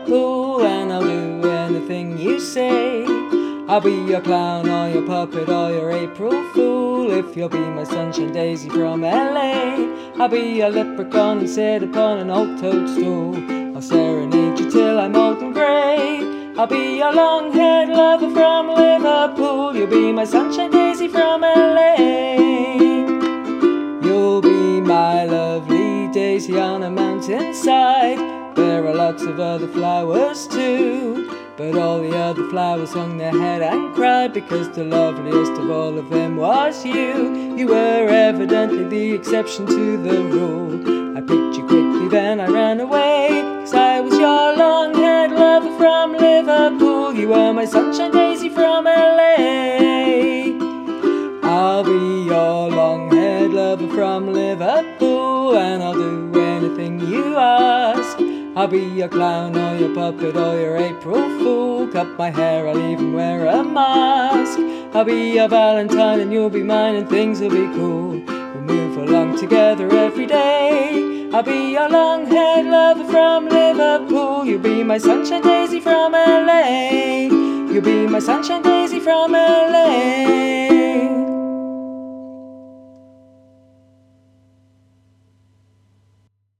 Liverpool, and I'll do anything you say. I'll be your clown or your puppet or your April Fool, if you'll be my sunshine daisy from LA. I'll be your leprechaun and sit upon an old toadstool. I'll serenade you till I'm old and grey. I'll be your long-haired lover from Liverpool. You'll be my sunshine daisy from LA. You'll be my lovely daisy on a mountainside. There are lots of other flowers too, but all the other flowers hung their head and cried, because the loveliest of all of them was you. You were evidently the exception to the rule. I picked you quickly, then I ran away, 'cause I was your long-haired lover from Liverpool. You were my sunshine daisy from LA. I'll be your long-haired lover from Liverpool, and I'll do anything you ask. I'll be your clown or your puppet or your April Fool. Cut my hair, I'll even wear a mask. I'll be your Valentine and you'll be mine, and things will be cool. We'll move along together every day. I'll be your long-haired lover from Liverpool. You'll be my sunshine daisy from LA. You'll be my sunshine daisy from LA.